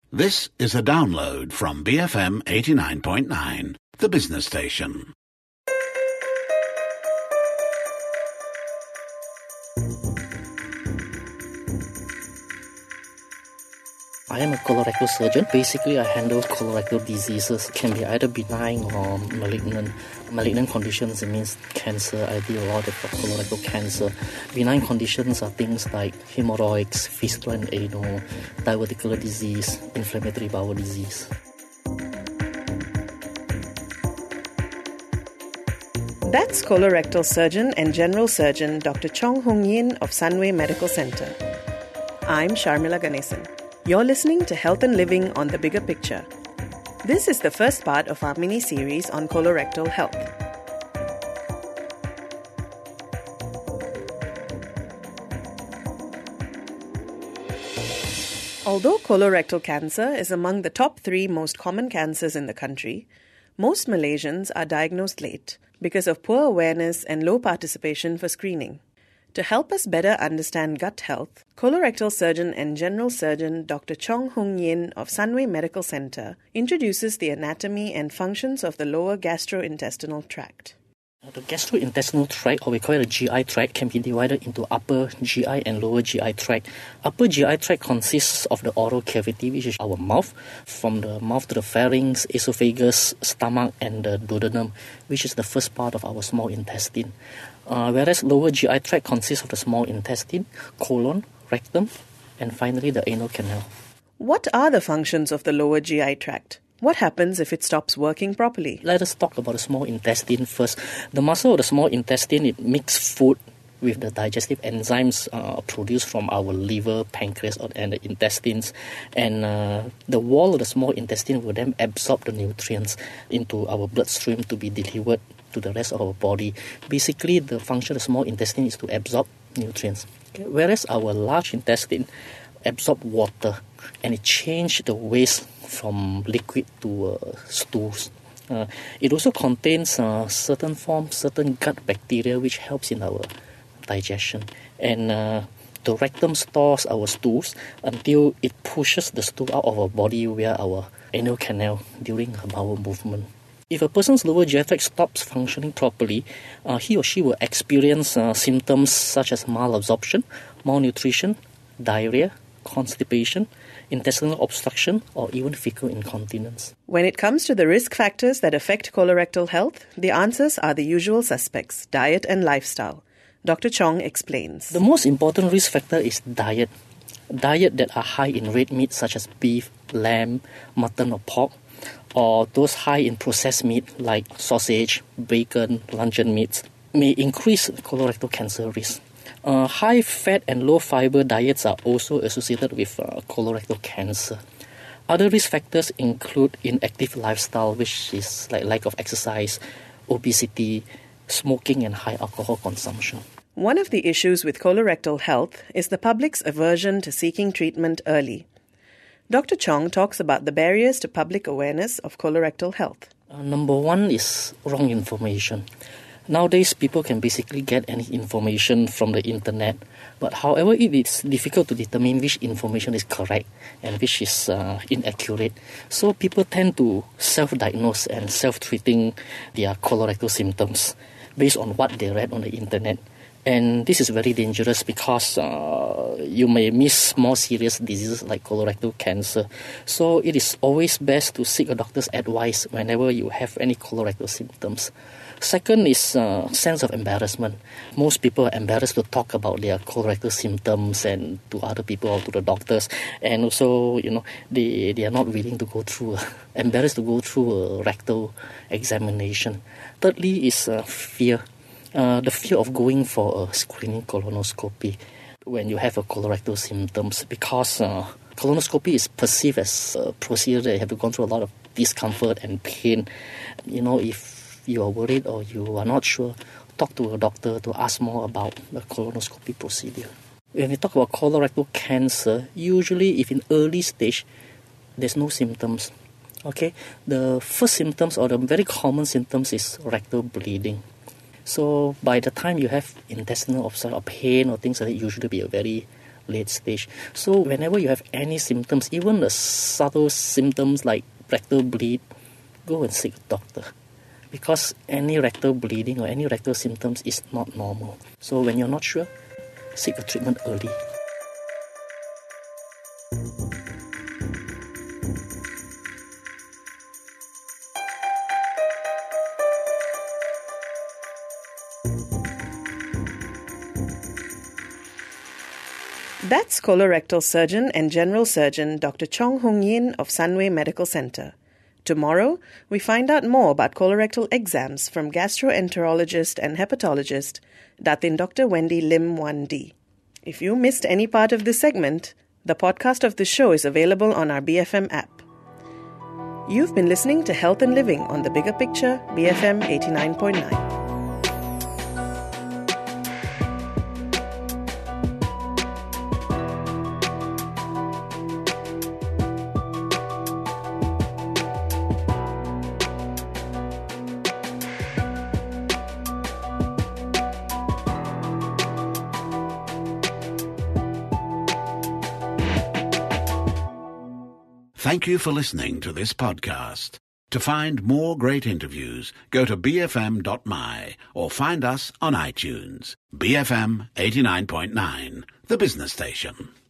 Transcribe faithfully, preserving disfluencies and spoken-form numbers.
This is a download from B F M eighty-nine point nine, the business station. I am a colorectal surgeon. Basically, I handle colorectal diseases. It can be either benign or malignant. Malignant conditions, it means cancer. I deal a lot with colorectal cancer. Benign conditions are things like hemorrhoids, fistula and anal, diverticular disease, inflammatory bowel disease. That's colorectal surgeon and general surgeon Doctor Chong Hong Yin of Sunway Medical Center. I'm Sharmila Ganesan. You're listening to Health and Living on the Bigger Picture. This is the first part of our mini-series on colorectal health. Although colorectal cancer is among the top three most common cancers in the country, most Malaysians are diagnosed late because of poor awareness and low participation for screening. To help us better understand gut health, colorectal surgeon and general surgeon Doctor Chong Hong Yin of Sunway Medical Center introduces the anatomy and functions of the lower gastrointestinal tract. The gastrointestinal tract, or we call it the G I tract, can be divided into upper G I and lower G I tract. Upper G I tract consists of the oral cavity, which is our mouth, from the mouth to the pharynx, esophagus, stomach, and the duodenum, which is the first part of our small intestine. Uh, whereas lower G I tract consists of the small intestine, colon, rectum, and finally the anal canal. What are the functions of the lower G I tract? What happens if it stops working properly? Let us talk about the small intestine first. The muscle of the small intestine, it mixes food with the digestive enzymes uh, produced from our liver, pancreas, and the intestines. And uh, the wall of the small intestine will then absorb the nutrients into our bloodstream to be delivered to the rest of our body. Basically, the function of the small intestine is to absorb nutrients. Okay? Whereas our large intestine absorb water and it changes the waste from liquid to uh, stools. Uh, it also contains uh, certain forms, certain gut bacteria which helps in our digestion. And uh, the rectum stores our stools until it pushes the stool out of our body via our anal canal during a bowel movement. If a person's lower G I tract stops functioning properly, uh, he or she will experience uh, symptoms such as malabsorption, malnutrition, diarrhea, constipation, intestinal obstruction, or even fecal incontinence. When it comes to the risk factors that affect colorectal health, the answers are the usual suspects: diet and lifestyle. Doctor Chong explains. The most important risk factor is diet. Diet that are high in red meat such as beef, lamb, mutton or pork, or those high in processed meat like sausage, bacon, luncheon meats, may increase colorectal cancer risk. Uh, high fat and low fiber diets are also associated with uh, colorectal cancer. Other risk factors include inactive lifestyle, which is like lack of exercise, obesity, smoking, and high alcohol consumption. One of the issues with colorectal health is the public's aversion to seeking treatment early. Doctor Chong talks about the barriers to public awareness of colorectal health. Uh, number one is wrong information. Nowadays, people can basically get any information from the internet, but however, it is difficult to determine which information is correct and which is uh, inaccurate. So people tend to self-diagnose and self-treating their colorectal symptoms based on what they read on the internet. And this is very dangerous because uh, you may miss more serious diseases like colorectal cancer. So it is always best to seek a doctor's advice whenever you have any colorectal symptoms. Second is uh, sense of embarrassment. Most people are embarrassed to talk about their colorectal symptoms and to other people or to the doctors. And also, you know, they, they are not willing to go through, uh, embarrassed to go through a rectal examination. Thirdly is uh, fear. Uh, the fear of going for a screening colonoscopy when you have a colorectal symptoms, because uh, colonoscopy is perceived as a procedure that you have to go through a lot of discomfort and pain. You know, if you are worried or you are not sure, talk to a doctor to ask more about the colonoscopy procedure. When we talk about colorectal cancer, usually if in early stage, there's no symptoms. Okay, the first symptoms or the very common symptoms is rectal bleeding. So by the time you have intestinal obstruction or pain or things like that, usually be a very late stage. So whenever you have any symptoms, even the subtle symptoms like rectal bleed, go and seek a doctor. Because any rectal bleeding or any rectal symptoms is not normal. So when you're not sure, seek a treatment early. That's colorectal surgeon and general surgeon Doctor Chong Hong Yin of Sunway Medical Center. Tomorrow, we find out more about colorectal exams from gastroenterologist and hepatologist Datin Doctor Wendy Lim Wan Di. If you missed any part of this segment, the podcast of the show is available on our B F M app. You've been listening to Health and Living on The Bigger Picture, B F M eighty-nine point nine. Thank you for listening to this podcast. To find more great interviews, go to b f m dot m y or find us on iTunes. B F M eighty-nine point nine, the business station.